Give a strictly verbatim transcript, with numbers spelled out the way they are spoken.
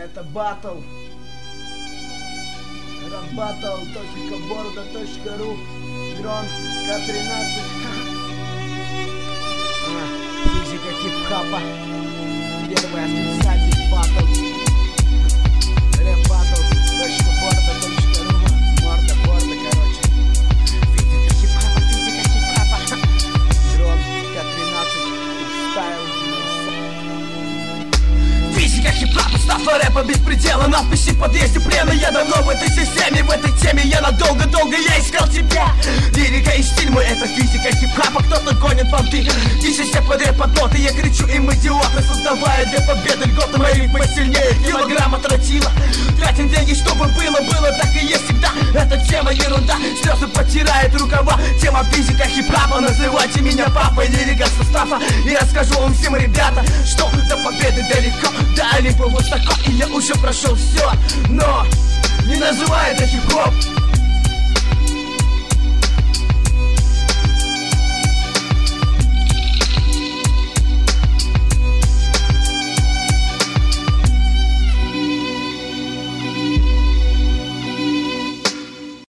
Это батл. Рэп-баттл точка борода точка ру. Дрон К тринадцать. Физика хип-хапа. Первый специальный батл. Рэп-баттл точка борода точка ру. Морда, борда, короче. Физика хип-хапа, физика хип-хапа. Дрон К тринадцать. Стайл. Физика хип-хапа, став рэпа без предела. Надписи в подъезде плена. Я давно в этой системе, в этой теме. Я надолго-долго, я искал тебя. Лирика и стиль мой, это физика хип-хапа. Кто-то гонит понты, тысяча подряд под ноты. Я кричу им идиоты, создавая для победы льготы. Мои рифмы сильнее килограмма тротила. Тратим деньги, чтобы было, было так и есть всегда. Эта тема ерунда, слезы потирает рукава. Тема физика хип-хапа, называйте меня папой. Лирика состава, и я скажу вам всем, ребята, что до победы далеко. Да, либо высоко, и я уже прошел все. Но не называй это хип-хоп.